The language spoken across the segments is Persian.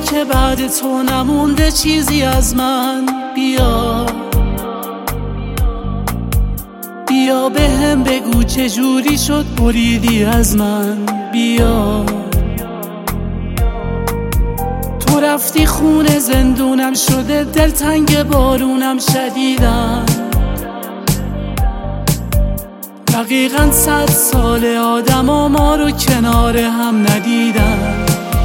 که بعد تو نمونده چیزی از من. بیا بیا به هم بگو چجوری شد بریدی از من. بیا تو رفتی خونه زندونم شده، دلتنگ بارونم شدیدم. دقیقاً 100 سال آدم ها ما رو کنار هم ندیدن.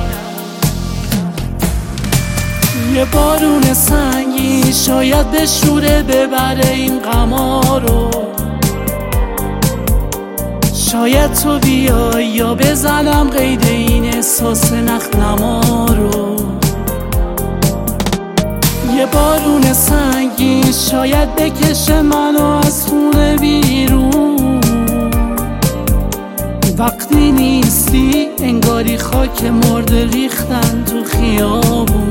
یه بارون سنگین شاید بشوره ببره این غما رو. شاید تو بیای یا بزنم قید این احساس نخنما رو. یه بارون سنگین شاید بکشه منو از خونه بیرون. وقتی نیستی انگاری خاک مرده ریختن تو خیابون.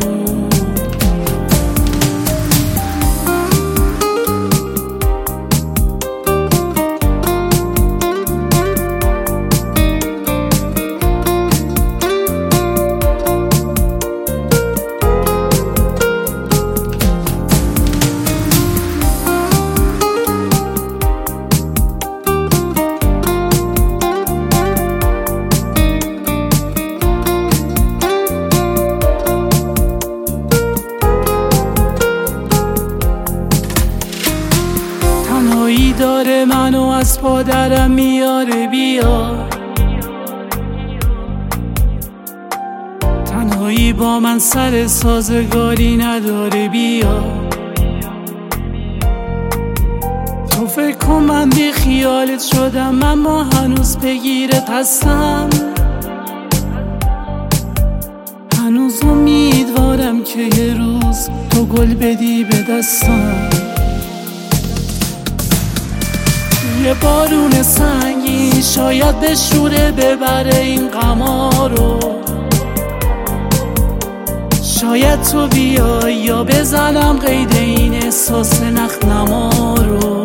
تنهایی داره منو از پادرم میاره. بیا تنهایی با من سر سازگاری نداره. بیا تو فکر کن من بی خیالت شدم، اما هنوز بگیرت هستم. هنوز امیدوارم که یه روز تو گل بدی به دستم. یه بارون سنگین شاید بشوره ببره این غما رو. شاید تو بیای یا بزنم قید این احساس نخنما رو.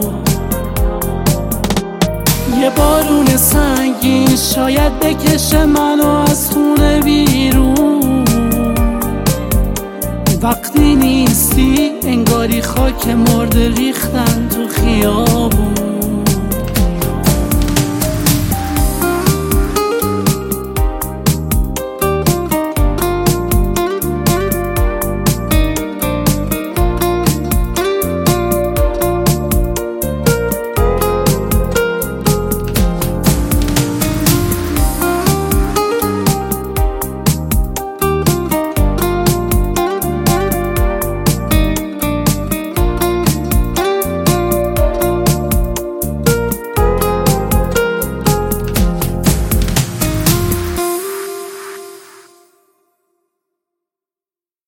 یه بارون سنگین شاید بکشه منو از خونه بیرون. وقتی نیستی انگاری خاک مرده ریختن تو خیابون.